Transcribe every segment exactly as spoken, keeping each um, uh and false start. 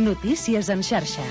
Notícies en xarxa.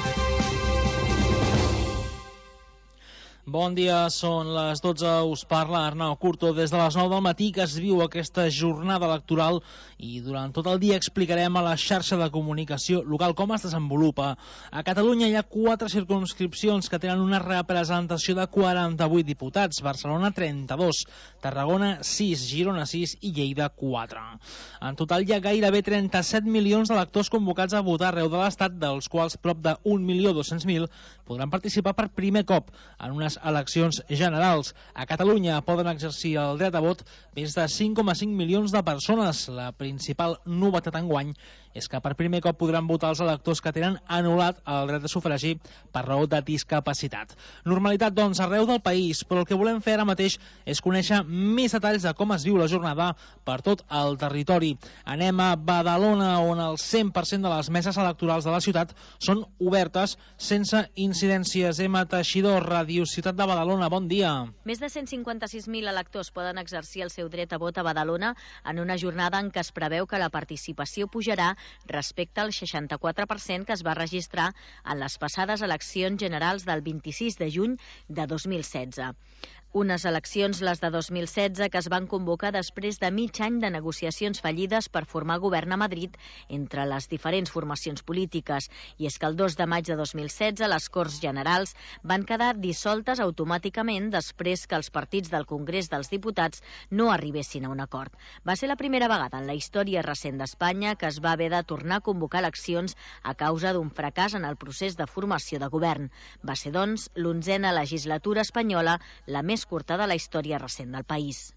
Bon dia, són les dotze, us parla Arnau Curto des de les nou del matí que es viu aquesta jornada electoral i durant tot el dia explicarem a la xarxa de comunicació local com es desenvolupa. A Catalunya hi ha quatre circumscripcions que tenen una representació de quaranta-vuit diputats, Barcelona trenta-dos, Tarragona sis, Girona sis i Lleida quatre. En total hi ha gairebé trenta-set milions d'electors convocats a votar arreu de l'Estat, dels quals prop de un milió dos-cents mil podran participar per primer cop en unes eleccions generals. A Catalunya poden exercir el dret a vot més de cinc coma cinc milions de persones. La principal novetat enguany és que per primer cop podran votar els electors que tenen anul·lat el dret de sufragi per raó de discapacitat. Normalitat, doncs, arreu del país, però el que volem fer ara mateix és conèixer més detalls de com es viu la jornada per tot el territori. Anem a Badalona, on el cent per cent de les meses electorals de la ciutat són obertes sense incidències. Emma Teixidor, Ràdio Ciutat de Badalona, bon dia. Més de cent cinquanta-sis mil electors poden exercir el seu dret a vot a Badalona en una jornada en què es preveu que la participació pujarà respecte al seixanta-quatre per cent que es va registrar en les passades eleccions generals del vint-i-sis de juny de dos mil setze. Unes eleccions, les de dos mil setze, que es van convocar després de mig any de negociacions fallides per formar govern a Madrid entre les diferents formacions polítiques. I és que el dos de maig de dos mil setze les Corts Generals van quedar dissoltes automàticament després que els partits del Congrés dels Diputats no arribessin a un acord. Va ser la primera vegada en la història recent d'Espanya que es va haver de tornar a convocar eleccions a causa d'un fracàs en el procés de formació de govern. Va ser, doncs, l'onzena legislatura espanyola, la més curta de la història recent del país.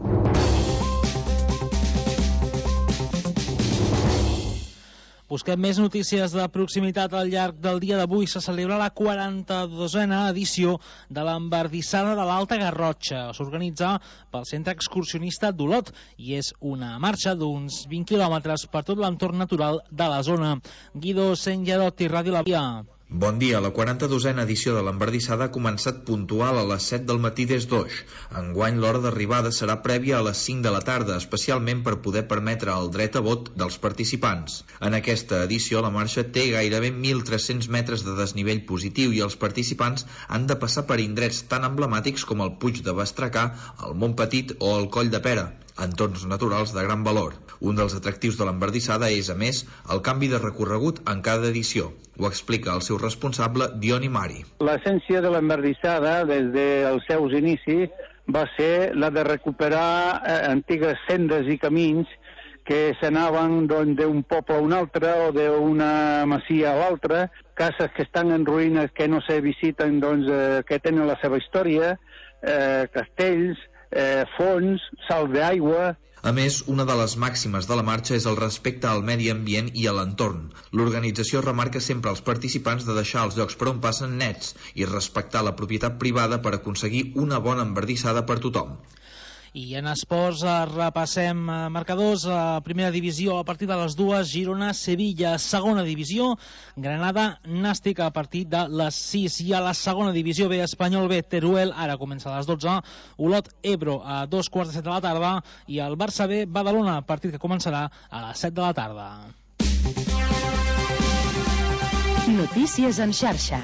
Busquem més notícies de proximitat. Al llarg del dia d'avui se celebra la quaranta-dosena edició de l'Embardissada de l'Alta Garrotxa. S'organitza pel Centre Excursionista d'Olot i és una marxa d'uns vint quilòmetres per tot l'entorn natural de la zona. Guido Sengerotti, Ràdio La Via. Bon dia, la quaranta-dosena edició de l'Embardissada ha començat puntual a les set del matí des d'Oix. Enguany l'hora d'arribada serà prèvia a les cinc de la tarda, especialment per poder permetre el dret a vot dels participants. En aquesta edició la marxa té gairebé mil tres-cents metres de desnivell positiu i els participants han de passar per indrets tan emblemàtics com el Puig de Bastracà, el Mont Petit o el Coll de Pera, entorns naturals de gran valor. Un dels atractius de l'Embardissada és, a més, el canvi de recorregut en cada edició. Ho explica el seu responsable, Dioni Mari. L'essència de l'Embardissada, des dels seus inicis, va ser la de recuperar eh, antigues sendes i camins que s'anaven doncs, d'un poble a un altre o d'una masia a l'altra, cases que estan en ruïnes que no se visiten, doncs, eh, que tenen la seva història, eh, castells, eh, fons, sal d'aigua. A més, una de les màximes de la marxa és el respecte al medi ambient i a l'entorn. L'organització remarca sempre als participants de deixar els llocs per on passen nets i respectar la propietat privada per aconseguir una bona embardissada per tothom. I en esports repassem marcadors. A primera divisió a partir de les dues, Girona-Sevilla. Segona divisió, Granada-Nàstic a partir de les sis. I a la segona divisió B, Espanyol B, Teruel, ara comença a les dotze. Olot-Ebro a dos quarts de set de la tarda. I el Barça B, Badalona, partit que començarà a les set de la tarda. Notícies en xarxa.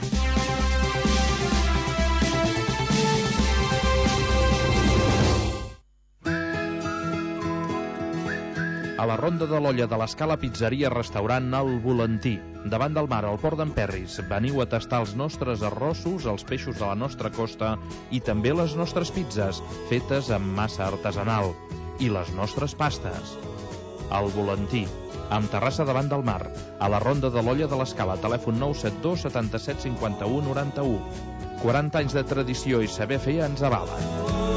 A la Ronda de l'Olla de l'Escala Pizzeria Restaurant El Volantí, davant del mar al Port d'Emperris. Veniu a tastar els nostres arrossos, els peixos de la nostra costa i també les nostres pizzas, fetes amb massa artesanal. I les nostres pastes. El Volantí, amb terrassa davant del mar, a la Ronda de l'Olla de l'Escala, telèfon nou set dos setanta-set cinquanta-u noranta-u. quaranta anys de tradició i saber fer ens avalen.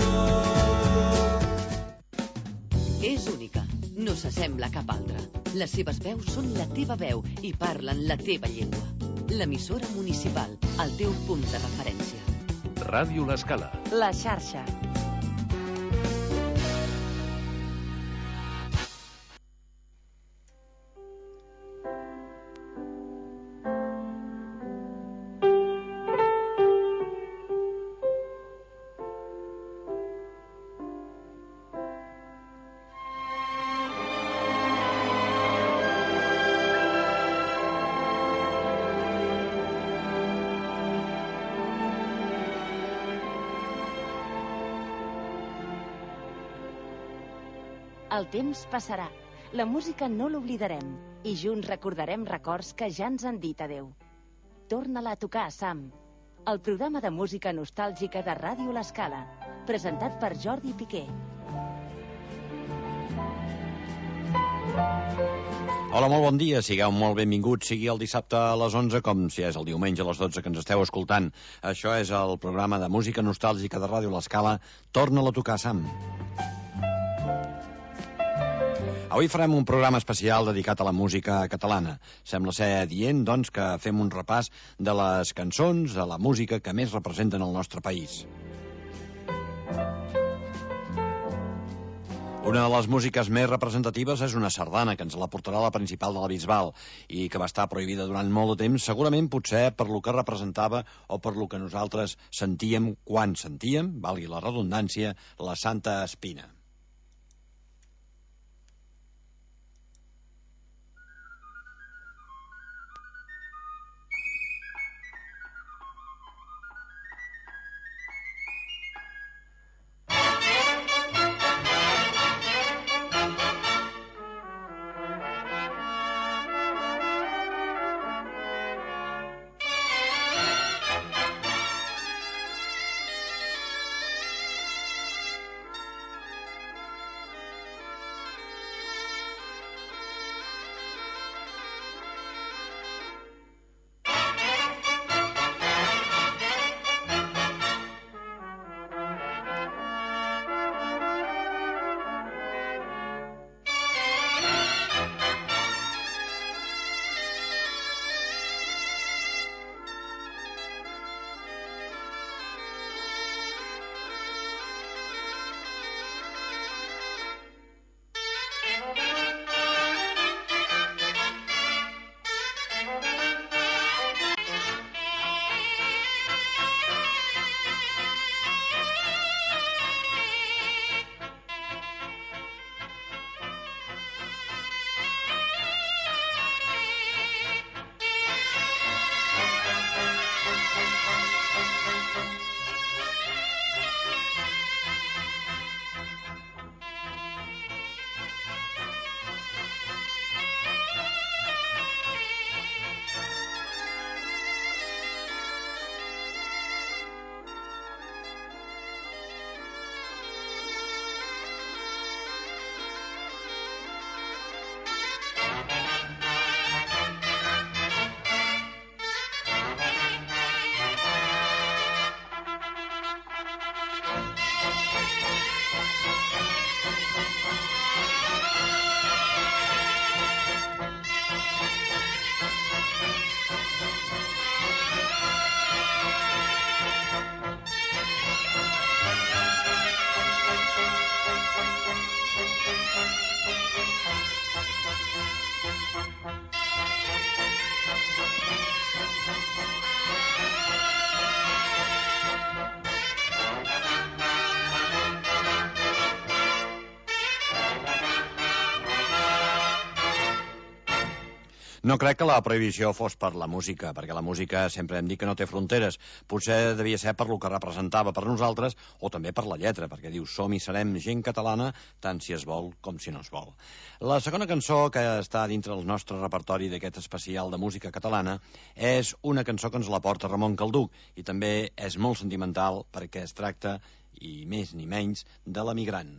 És única. No s'assembla a cap altra. Les seves veus són la teva veu i parlen la teva llengua. L'emissora municipal, el teu punt de referència. Ràdio L'Escala. La xarxa. El temps passarà, la música no l'oblidarem i junts recordarem records que ja ens han dit adeu. Torna-la a tocar, Sam. El programa de música nostàlgica de Ràdio L'Escala, presentat per Jordi Piqué. Hola, molt bon dia, sigueu molt benvinguts, sigui el dissabte a les onze com si és el diumenge a les dotze que ens esteu escoltant. Això és el programa de música nostàlgica de Ràdio L'Escala, Torna-la a tocar, Sam. Avui farem un programa especial dedicat a la música catalana. Sembla ser adient, doncs, que fem un repàs de les cançons, de la música que més representen el nostre país. Una de les músiques més representatives és una sardana, que ens la portarà la principal de la Bisbal i que va estar prohibida durant molt de temps, segurament potser per lo que representava o per lo que nosaltres sentíem quan sentíem, valgui la redundància, la Santa Espina. No crec que la prohibició fos per la música, perquè la música sempre hem dit que no té fronteres. Potser devia ser per lo que representava per nosaltres, o també per la lletra, perquè diu som i serem gent catalana, tant si es vol com si no es vol. La segona cançó que està dintre del nostre repertori d'aquest especial de música catalana és una cançó que ens la porta Ramon Calduc, i també és molt sentimental perquè es tracta, i més ni menys, de l'emigrant.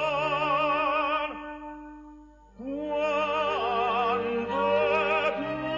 Quando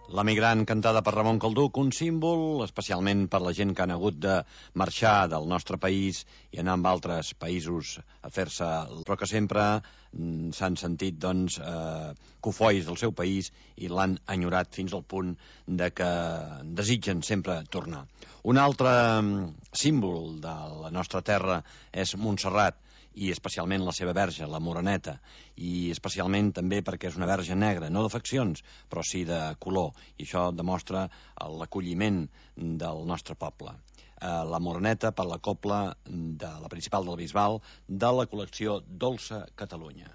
La migrant, cantada per Ramon Calduc, un símbol especialment per la gent que han hagut de marxar del nostre país i anar amb altres països a fer-se, però que sempre s'han sentit doncs, eh, cofois del seu país i l'han enyorat fins al punt de que desitgen sempre tornar. Un altre símbol de la nostra terra és Montserrat, i especialment la seva verge, la Moreneta, i especialment també perquè és una verge negra, no de faccions, però sí de color, i això demostra l'acolliment del nostre poble. La Moreneta per la cobla de la Principal del Bisbal de la col·lecció Dolça Catalunya.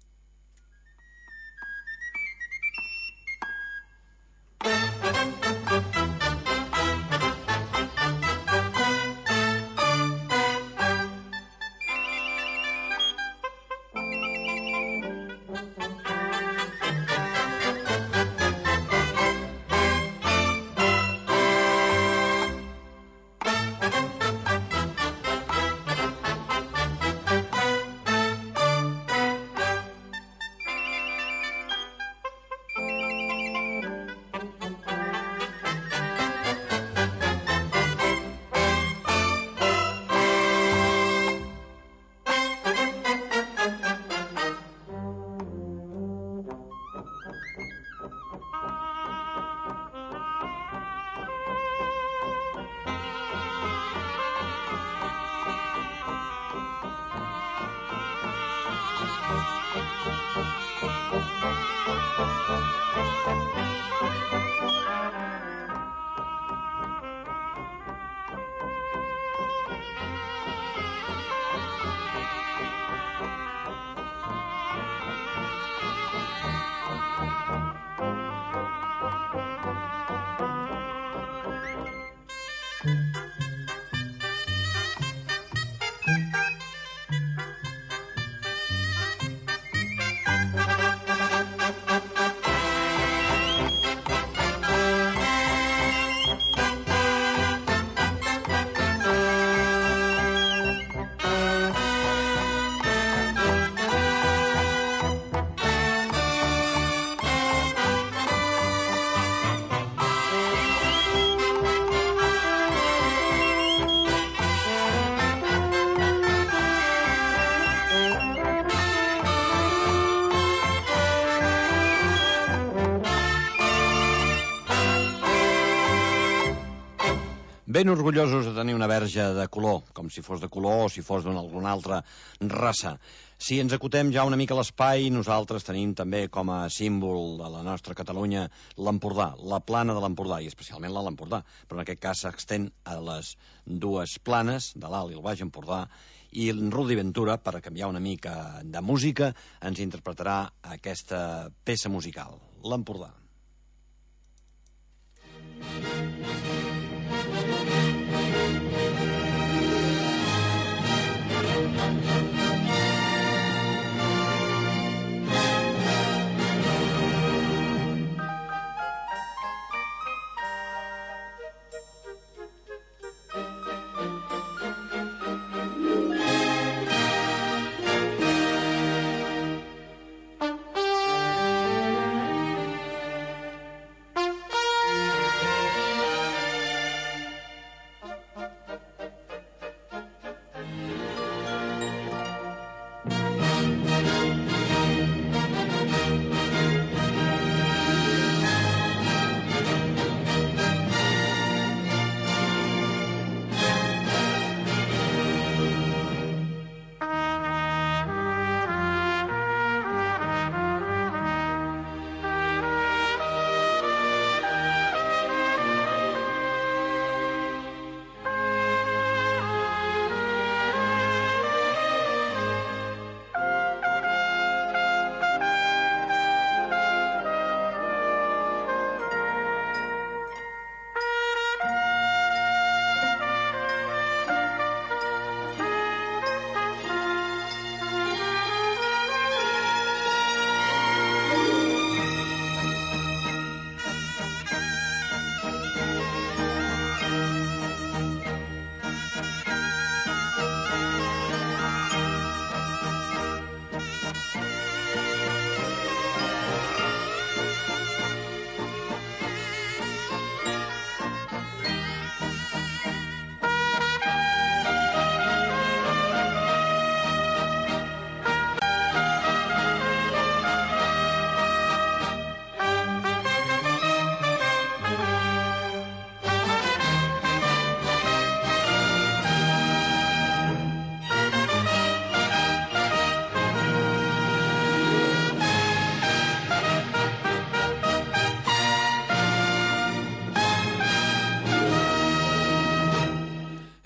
Ben orgullosos de tenir una verge de color, com si fos de color o si fos d'alguna altra raça. Si ens acotem ja una mica a l'espai, nosaltres tenim també com a símbol de la nostra Catalunya l'Empordà, la plana de l'Empordà, i especialment la de l'Empordà, però en aquest cas s'extén a les dues planes, de l'Alt i el Baix Empordà, i en Rudi Ventura, per canviar una mica de música, ens interpretarà aquesta peça musical, l'Empordà.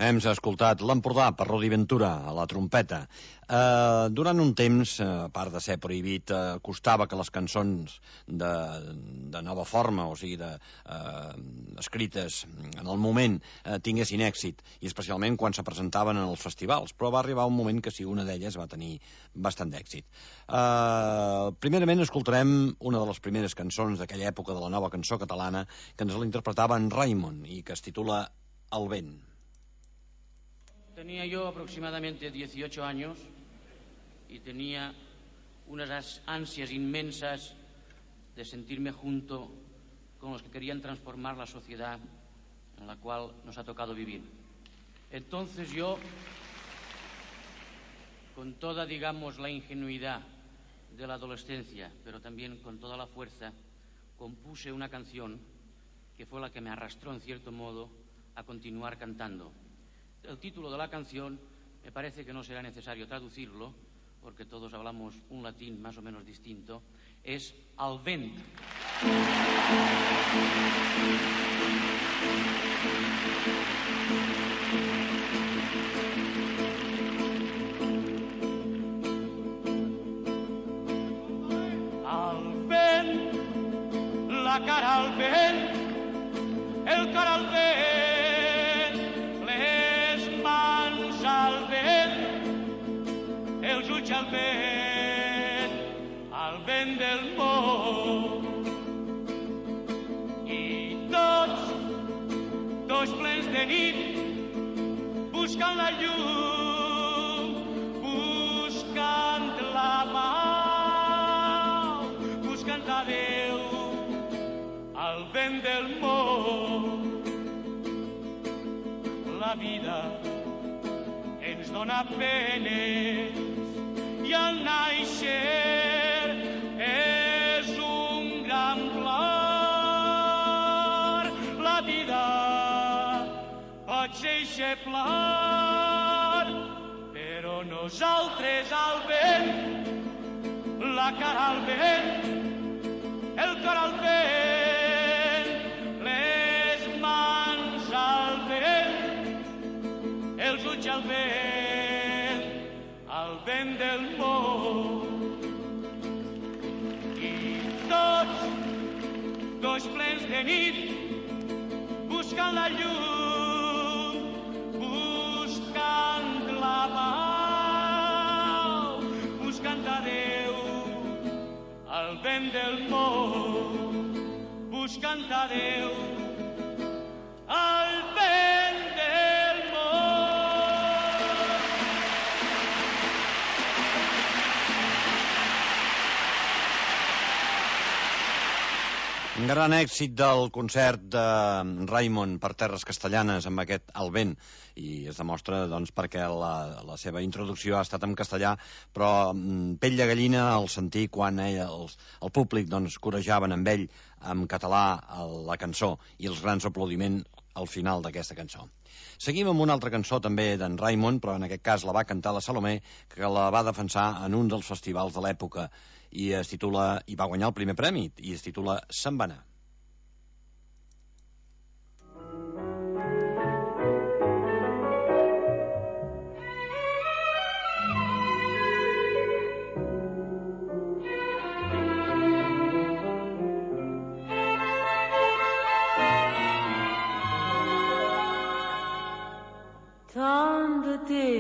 Hem escoltat l'Empordà per Rudi Ventura a la trompeta. Eh, durant un temps, a part de ser prohibit, eh, costava que les cançons de, de nova forma, o sigui, de, eh, escrites en el moment, eh, tinguessin èxit, i especialment quan se presentaven en els festivals, però va arribar un moment que sí, una d'elles va tenir bastant d'èxit. Eh, primerament escoltarem una de les primeres cançons d'aquella època de la nova cançó catalana, que ens l'interpretava en Raimon i que es titula El vent. Tenía yo aproximadamente dieciocho años y tenía unas ansias inmensas de sentirme junto con los que querían transformar la sociedad en la cual nos ha tocado vivir. Entonces yo, con toda, digamos, la ingenuidad de la adolescencia, pero también con toda la fuerza, compuse una canción que fue la que me arrastró, en cierto modo, a continuar cantando. El título de la canción me parece que no será necesario traducirlo, porque todos hablamos un latín más o menos distinto, es Al vent. Al vent, la cara al vent, el cor al vent, al vent, els ulls al vent, al vent del món. I tots, tots plens de nit, buscant la llum, buscant la pau, buscant a Déu, al vent del món. La vida ens dona penes i al naixer és un gran plor. La vida pot ser eixe plor, però nosaltres al vent, la cara al vent, el cor al vent, les mans al vent, els ulls al vent, al vent del món. I tots, tots plens de nit, buscant la llum, buscant la pau, buscant a Déu, al vent del món, buscant a Déu, al vent del món. Un gran èxit del concert de Raimon per terres castellanes amb aquest El vent, i es demostra doncs, perquè la, la seva introducció ha estat en castellà, però mm, pell de gallina al sentir quan ell, els, el públic doncs, corejaven amb ell en català la cançó i els grans aplaudiments al final d'aquesta cançó. Seguim amb una altra cançó també d'en Raimon, però en aquest cas la va cantar la Salomé, que la va defensar en un dels festivals de l'època, i es titula, i va guanyar el primer premi, i es titula Se'n va anar. Tant de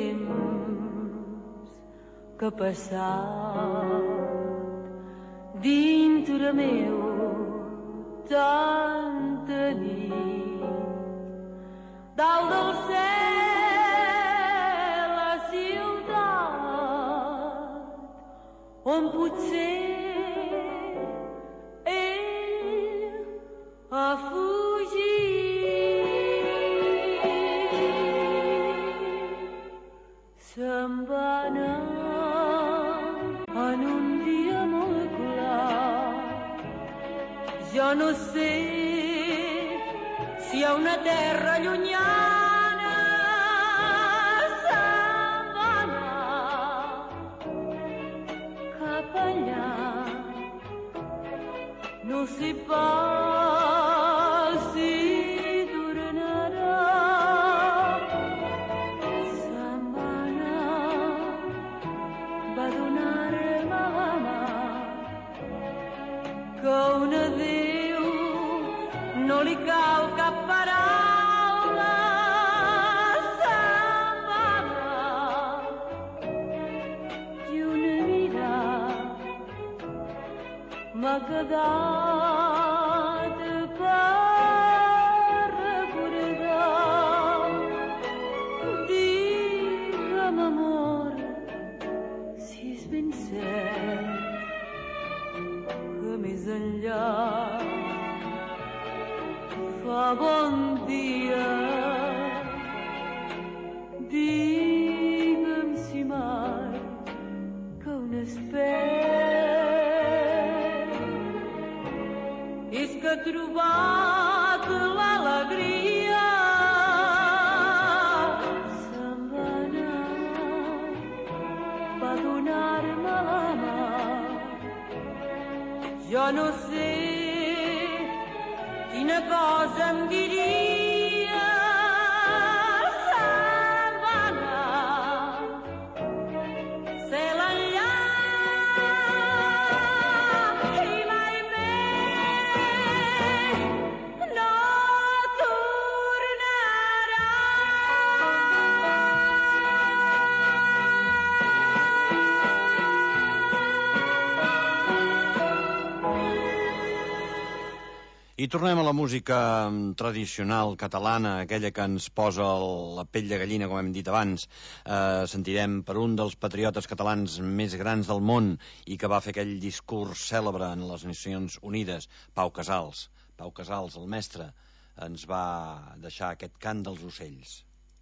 temps que ha passat dintre meu, tanta nit, dalt del cel la ciutat, on potser ell ha fugit. Se'n va anar en un dia molt clar. Jo no sé si hi ha una terra llunyana. Se'n va anar cap allà. No sé pas si tornarà. un adéu no li cal cap paraula, se'n va anar i una mirada m'ha quedat per recordar. Digue'm, amor, si és ben cert que més enllà fa bon dia. Digue'm si mai que un espert és que ha trobat l'alegria. Se'n va anar, va donar-me la mà. Jo no sé quina cosa em diria. Se'n va anar, cel enllà, i mai més no tornarà. I tornem a la música tradicional catalana, aquella que ens posa la pell de gallina, com hem dit abans. Eh, sentirem per un dels patriotes catalans més grans del món i que va fer aquell discurs cèlebre en les Nacions Unides, Pau Casals. Pau Casals, el mestre, ens va deixar aquest cant dels ocells.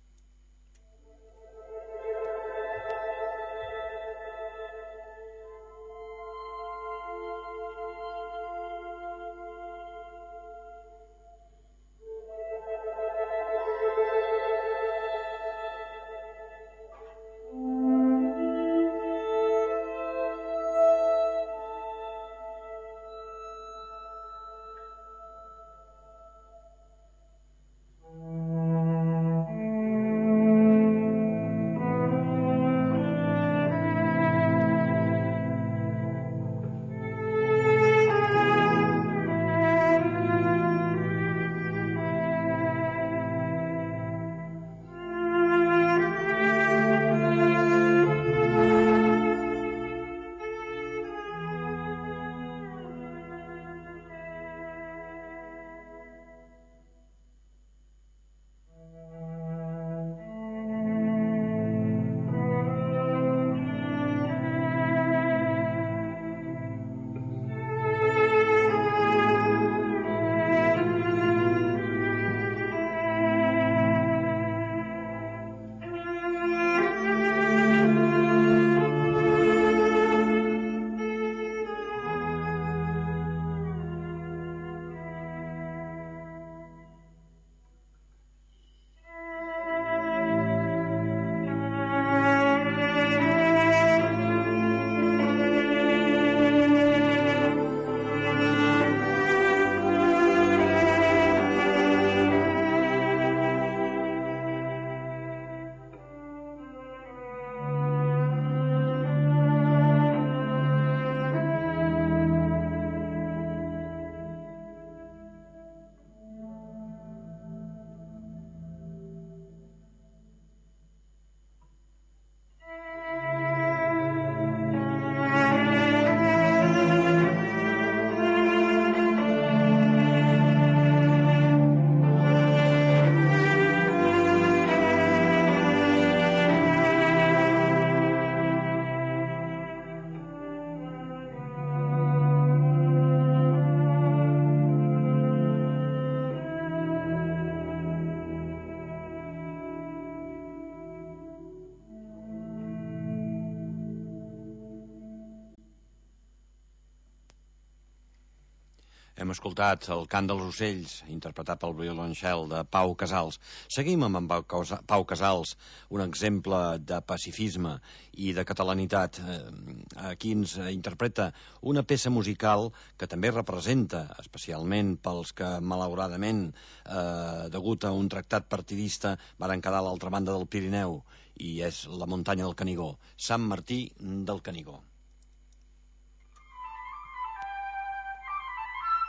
Hem escoltat el cant dels ocells, interpretat pel violoncel de Pau Casals. Seguim amb en Pau Casals, un exemple de pacifisme i de catalanitat. Aquí ens interpreta una peça musical que també representa, especialment pels que, malauradament, eh, degut a un tractat partidista, varen quedar a l'altra banda del Pirineu, i és la muntanya del Canigó, Sant Martí del Canigó.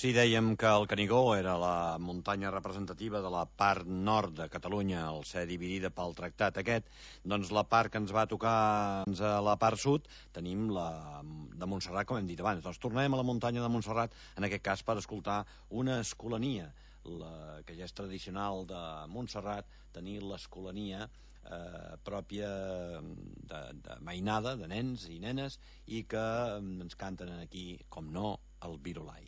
Sí, dèiem que el Canigó era la muntanya representativa de la part nord de Catalunya, al ser dividida pel tractat aquest. Doncs la part que ens va tocar a la part sud tenim la de Montserrat, com hem dit abans. Doncs tornem a la muntanya de Montserrat, en aquest cas per escoltar una escolania, la, que ja és tradicional de Montserrat, tenir l'escolania eh, pròpia de, de mainada, de nens i nenes, i que ens canten aquí, com no, el Virolai.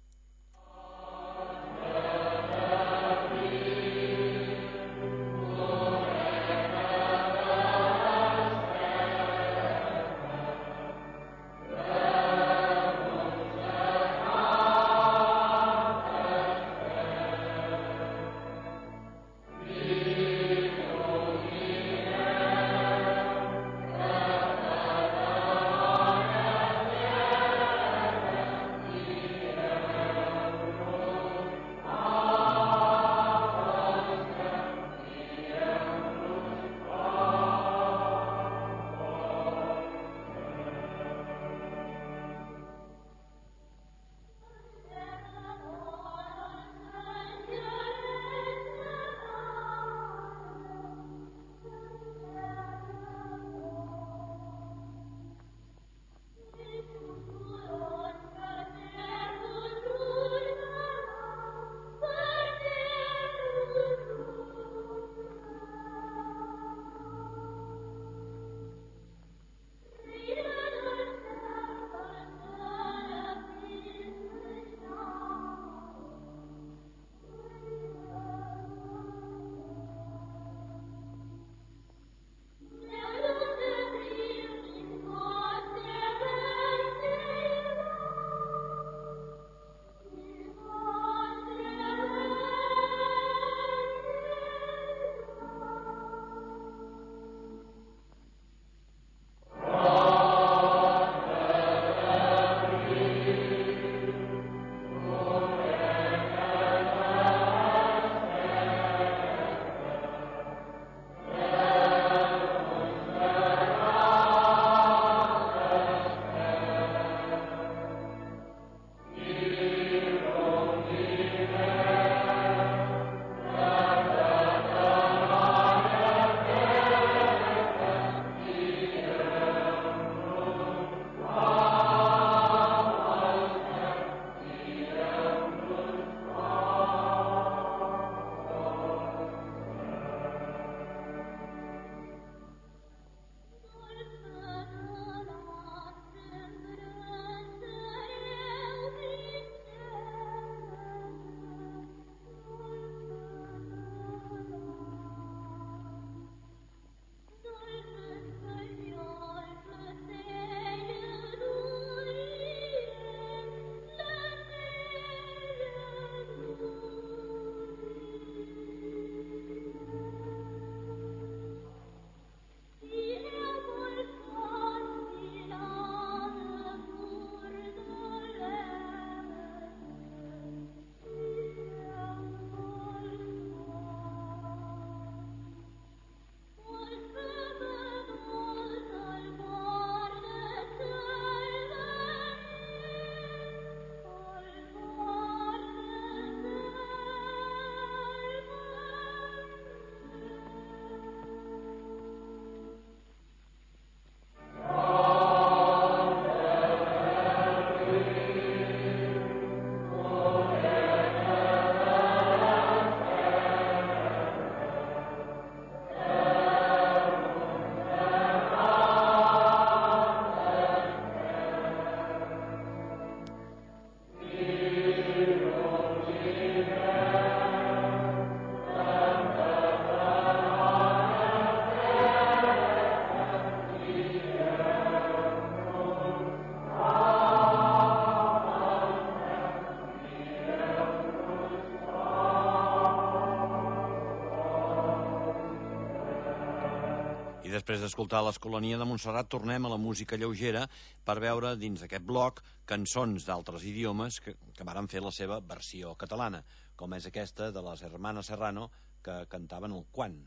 després d'escoltar l'Escolania de Montserrat, tornem a la música lleugera per veure dins d'aquest bloc cançons d'altres idiomes que, que varen fer la seva versió catalana, com és aquesta de les Hermanas Serrano, que cantaven el Quan.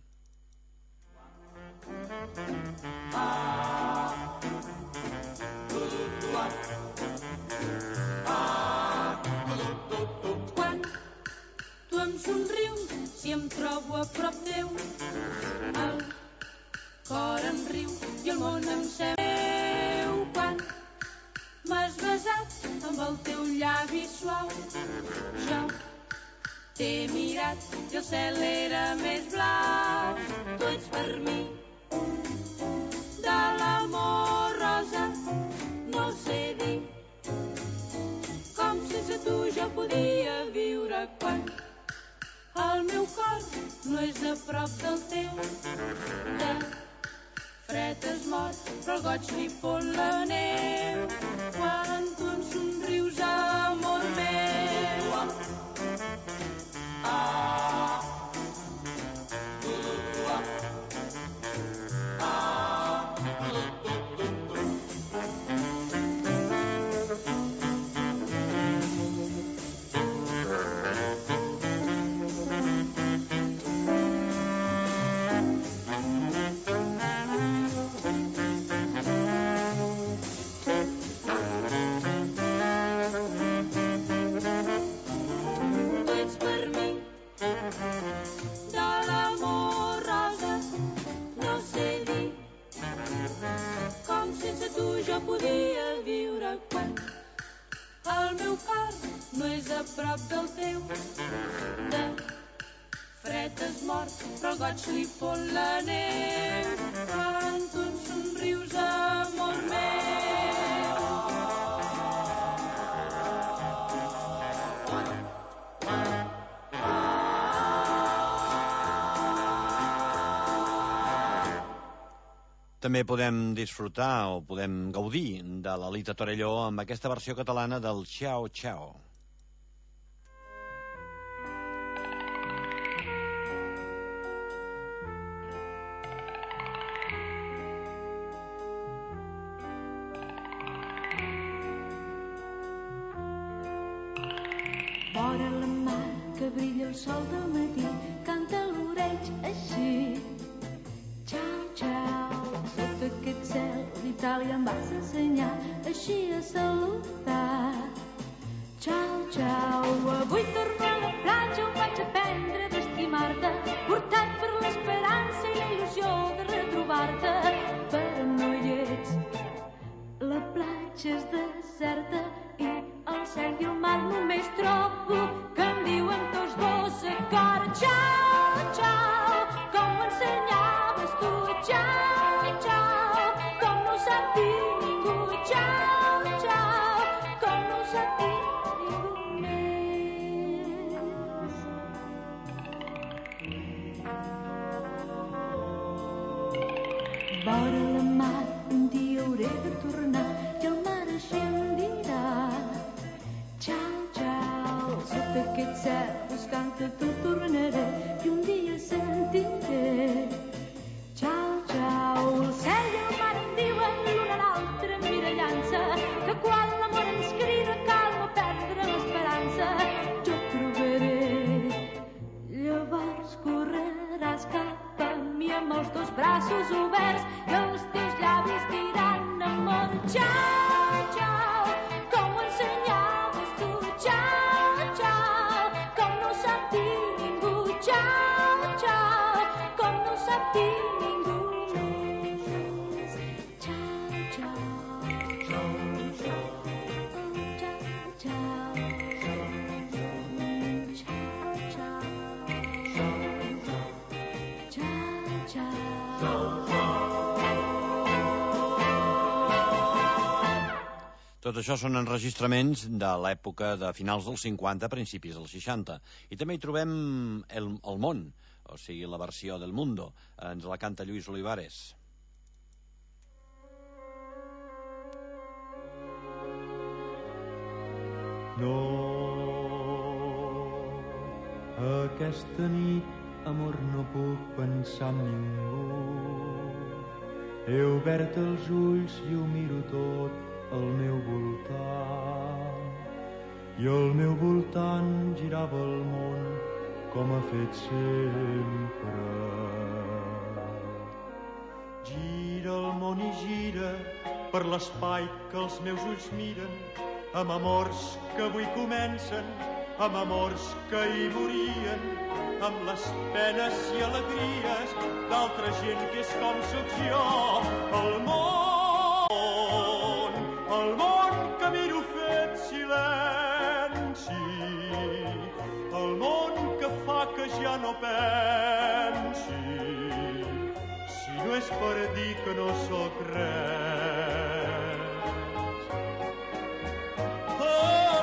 Ah, amb el teu llavi suau. Jo t'he mirat i el cel era més blau. Tu ets per mi de l'amor rosa, no sé dir com sense tu jo podia viure quan el meu cor no és a prop del teu. De fred es mor, però el goig li fot la neu quan tu em somrius, amor meu. Ah, de l'amor rosa, no sé dir com sense tu jo podia viure quan el meu cor no és a prop del teu. De fred es mor, però el goig li fot la neu quan tu em somrius, amor meu. També podem disfrutar o podem gaudir de la Lita Torelló amb aquesta versió catalana del Ciao Ciao. Vora la mar que brilla el sol del matí, canta l'oreig així. Ciao, ciao, sota aquest cel l'Itàlia em vas ensenyar així a saludar. Ciao, ciao, avui torno a la platja on vaig aprendre d'estimar-te, portat per l'esperança i la il·lusió de retrobar-te. Però no hi ets, la platja és deserta i el cel i el mar només trobo que em diuen tots dos a cor. Ciao, ciao, com ho ensenyaves tu. Ciao, ciao, com no ho sap dir ningú. Ciao, ciao, com no ho sap dir ningú més. Vora la mar un dia hauré de tornar i el mar així em dirà. Ciao, ciao, sota aquest cel buscant-te tu tornaré i un dia sentiré. Ciao, ciao, el cel i el mar em diuen l'un a l'altre emmirallant-se, que quan l'amor ens crida cal no perdre l'esperança. Jo et trobaré, llavors correràs cap a mi amb els dos braços oberts i els teus llavis diran amor. Ciao, ciao, com ho ensenyaves tu. Ciao, ciao, com no ho sap dir ningú. Ciao, ciao, com no ho sap dir ningú més. Ciao, ciao, ciao, ciao, ciao, ciao, ciao, ciao. Tot això són enregistraments de l'època de finals dels cinquanta, principis dels seixanta. I també hi trobem el, el món, o sigui, la versió del Mundo. Ens la canta Lluís Olivares. No, aquesta nit, amor, no puc pensar en ningú. He obert els ulls i ho miro tot al meu voltant, i al meu voltant girava el món com ha fet sempre. Gira el món i gira per l'espai que els meus ulls miren, amb amors que avui comencen, amb amors que hi morien, amb les penes i alegries d'altra gent que és com sóc jo. El món, el món que miro fet silenci no pensi, si no és per dir que no sóc res. El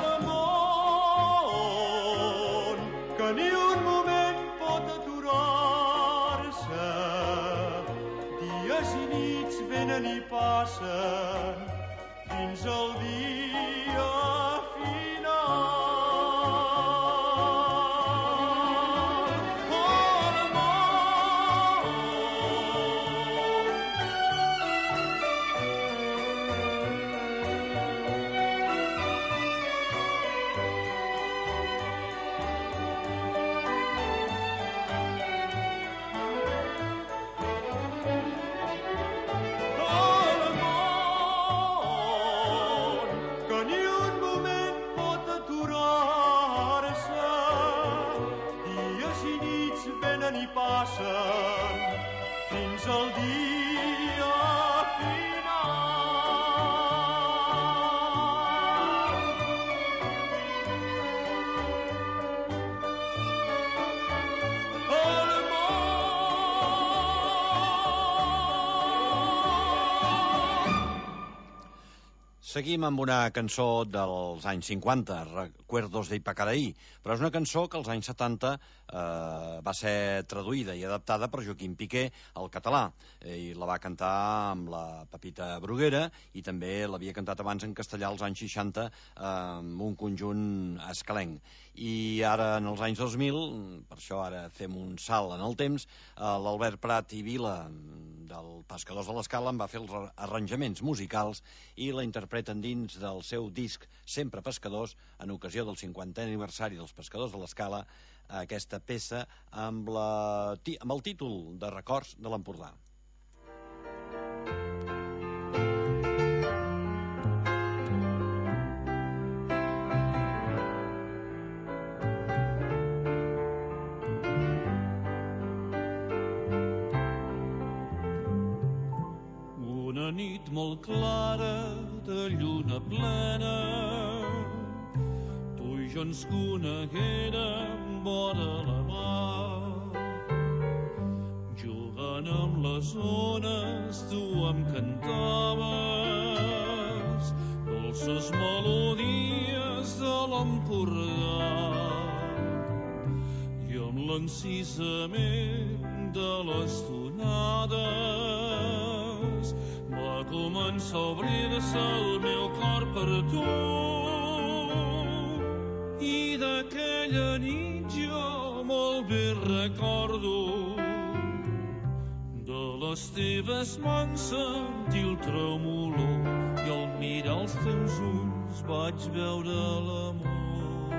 món, que ni un moment pot aturar-se, dies i nits venen i passen, fins al dia final. I passen fins al dia final. El Seguim amb una cançó dels anys cinquanta, Recuerdos de Ipacaraí, però és una cançó que als anys setanta eh, va ser traduïda i adaptada per Joaquim Piqué al català, eh, i la va cantar amb la Pepita Bruguera, i també l'havia cantat abans en castellà als anys seixanta eh, amb un conjunt escalenc. I ara, en els anys dos mil, per això ara fem un salt en el temps, eh, l'Albert Prat i Vila del Pescadors de l'Escala en va fer els arranjaments musicals i la interpreten dins del seu disc Sempre Pescadors, en ocasió del cinquantè aniversari dels Pescadors de l'Escala, aquesta peça amb, la, amb el títol de Records de l'Empordà. Una nit molt clara de lluna plena, tu i jo ens coneguérem vora la mar. Jugant amb les ones tu em cantaves dolces melodies de l'Empordà, i amb l'encisament de les tonades va començar a obrir-se el meu cor per tu. I d'aquella nit jo molt bé recordo, de les teves mans sentir el tremolor, i al mirar els teus ulls vaig veure l'amor.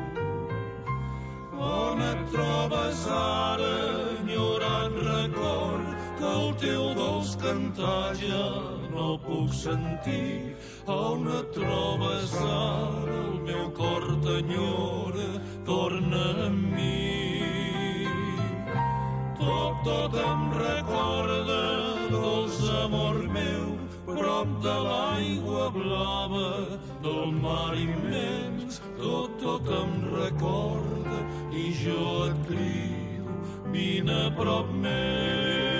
On et trobes ara, enyorant record, que el teu dolç cantar ja no puc sentir? On et trobes ara, el meu cor t'enyora, torna amb mi. Tot, tot em recorda, dolç amor meu, prop de l'aigua blava, del mar immens. Tot, tot em recorda, i jo et crido, vine a prop meu.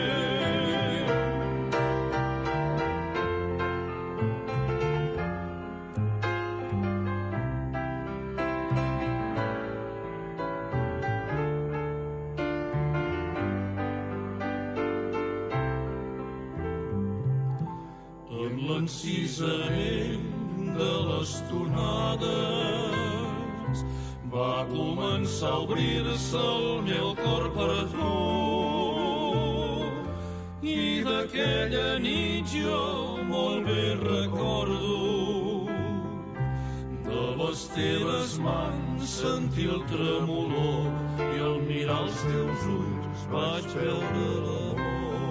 L'encisament de les tonades va començar a obrir-se el meu cor per tu, i d'aquella nit jo molt bé recordo, de les teves mans sentir el tremolor, i al mirar els teus ulls vaig veure l'amor.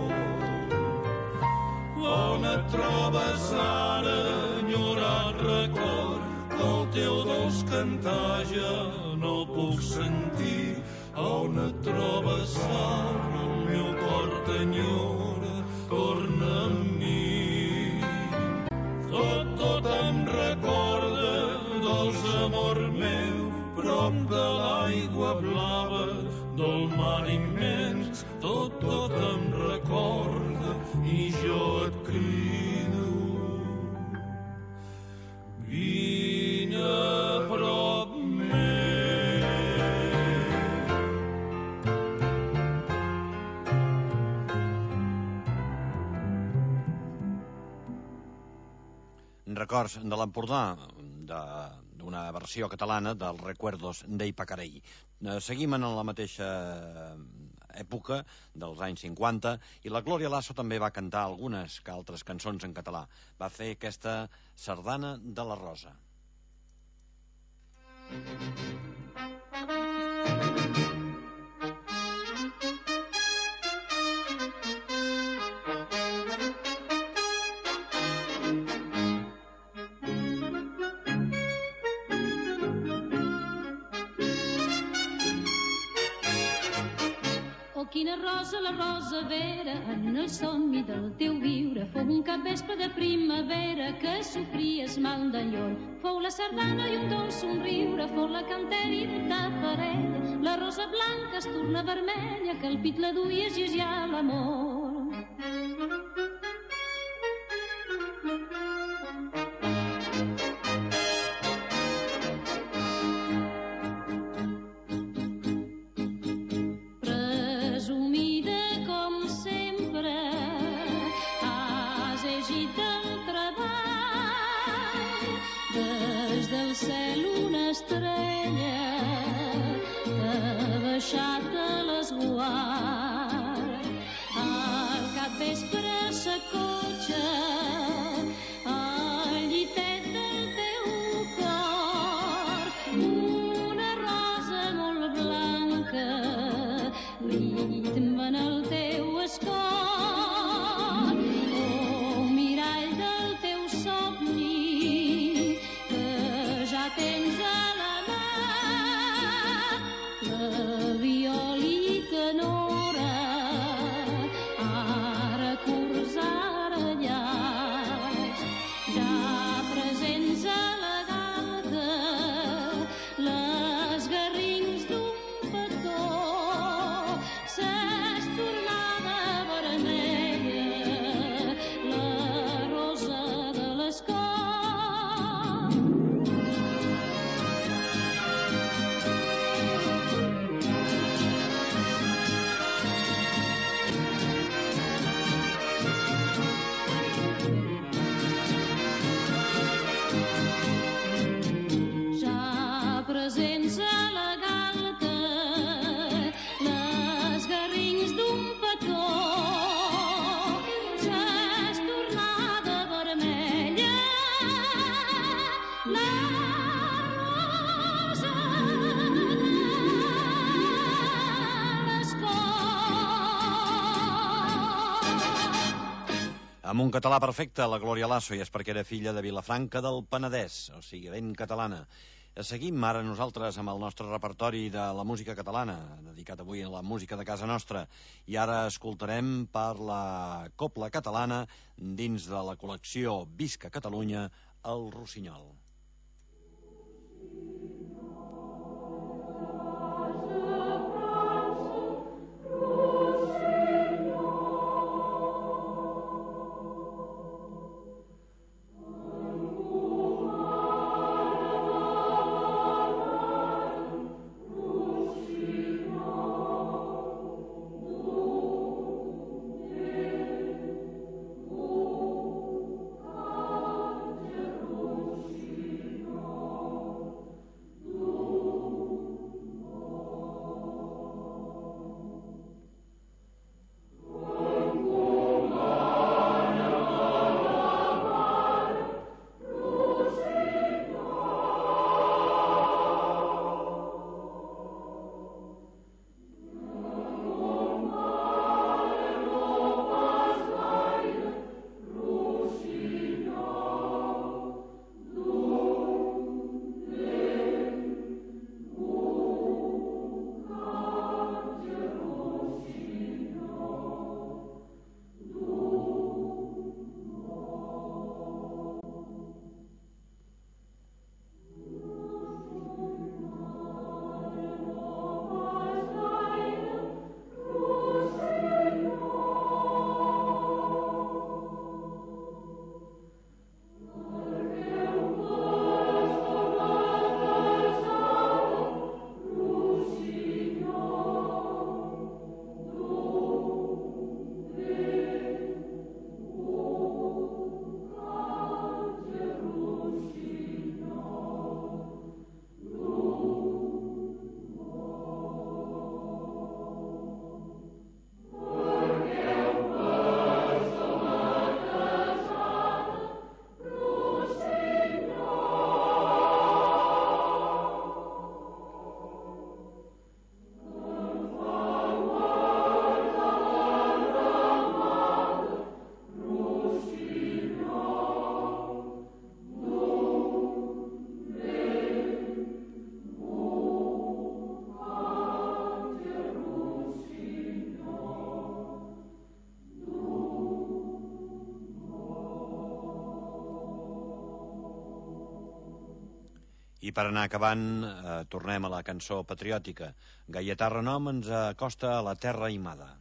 On et trobes ara, enyorant record, que el teu dolç cantar ja no puc sentir? On et trobes ara, el meu cor t'enyora, torna amb mi. Tot, tot em recorda, dolç amor meu, prop de l'aigua blava, del mar immens, tot, tot em recorda i jo et crido. Vine a prop meu. Records de l'Empordà, d'una versió catalana dels Recuerdos d'Ipacarei. Seguim en la mateixa època dels anys cinquanta i la Glòria Lasso també va cantar algunes que altres cançons en català. Va fer aquesta Sardana de la Rosa. Quina rosa, la rosa vera, en el somni del teu viure. Fou un capvespre de primavera que sofries mal d'enllor. Fou la sardana i un dolç somriure, fou la cantera i ta parella. La rosa blanca es torna vermella, que al pit la duies i és ja l'amor. Amb un català perfecte, la Glòria Lasso, i és perquè era filla de Vilafranca del Penedès, o sigui, ben catalana. Seguim ara nosaltres amb el nostre repertori de la música catalana, dedicat avui a la música de casa nostra, i ara escoltarem per la cobla catalana dins de la col·lecció Visca Catalunya, el Rossinyol. Rossinyol. I per anar acabant, eh, tornem a la cançó patriòtica. Gaietà Renom ens acosta a la terra aimada.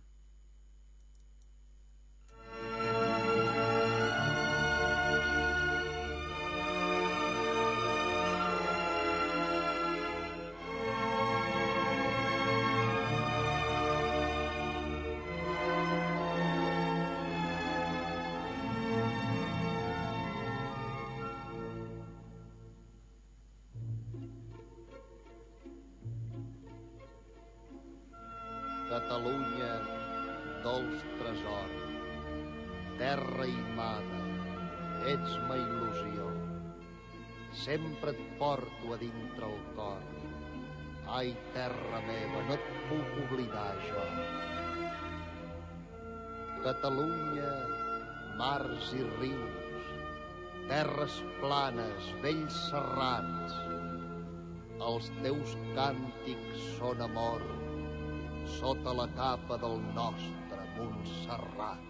Catalunya, dolç tresor, terra aimada, ets ma il·lusió. Sempre et porto a dintre el cor. Ai, terra meva, no et puc oblidar jo. Catalunya, mars i rius, terres planes, vells serrats. Els teus càntics són amor, sota la capa del nostre Montserrat.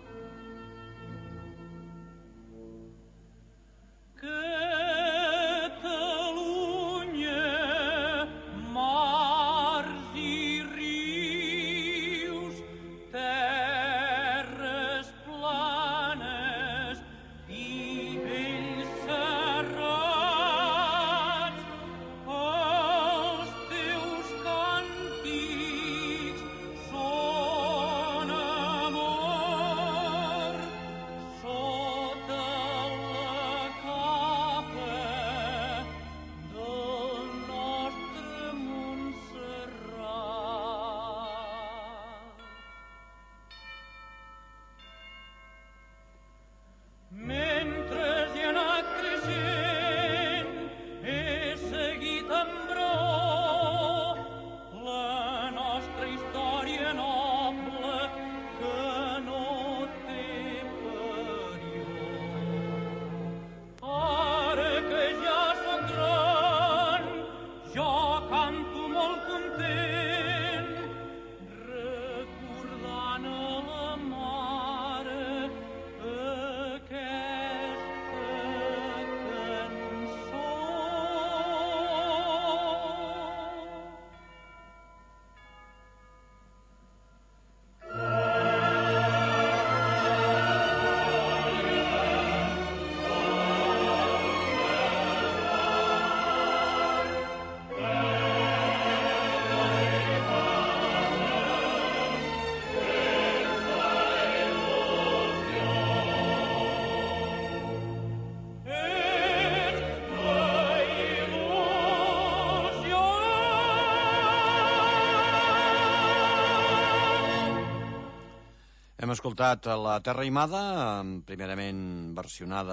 Hem escoltat La terra aimada, primerament versionada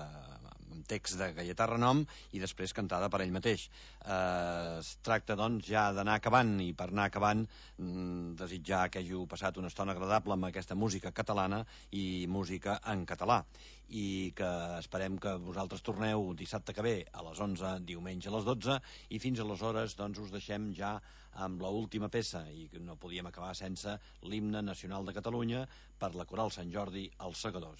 amb text de Gaietà Renom i després cantada per ell mateix. Eh, es tracta, doncs, ja d'anar acabant, i per anar acabant desitjar que hàgiu passat una estona agradable amb aquesta música catalana i música en català, i que esperem que vosaltres torneu dissabte que ve a les onze, diumenge a les dotze, i fins aleshores doncs us deixem ja amb l'última peça, i no podíem acabar sense l'himne nacional de Catalunya per la Coral Sant Jordi, Els Segadors.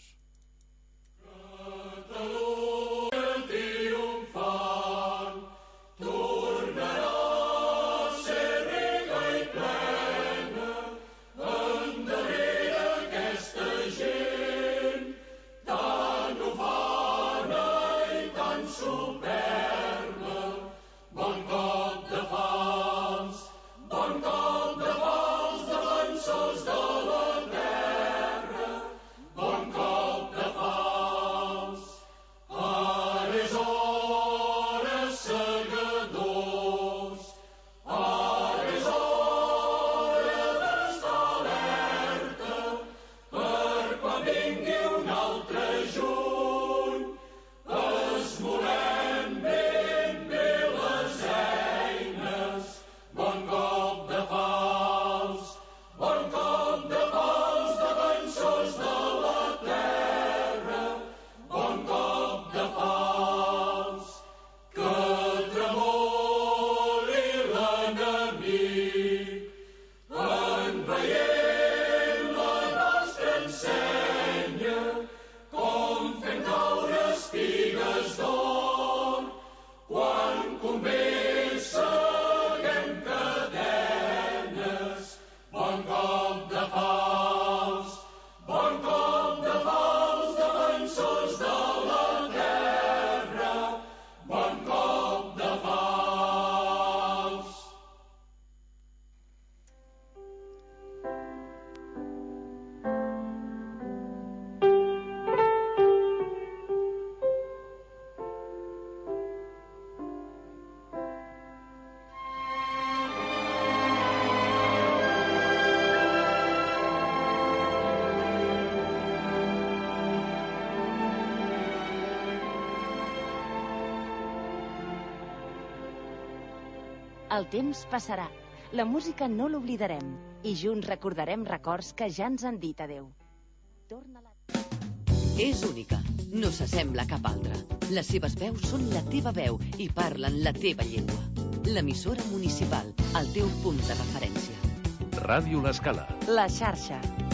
Catalunya triomfant tornarà a ser rica i plena, endarrere aquesta gent tan ufana i tan superba. Bon cop de falç, bon cop de falç, defensors de la terra, bon cop de falç. bombers, seguem cadenes. Bon cop de falç, bon cop de falç, defensors de la terra. Bon cop de falç. El temps passarà, la música no l'oblidarem i junts recordarem records que ja ens han dit adeu. Torna-la... És única, no s'assembla a cap altra. Les seves veus són la teva veu i parlen la teva llengua. L'emissora municipal, el teu punt de referència. Ràdio L'Escala. La xarxa.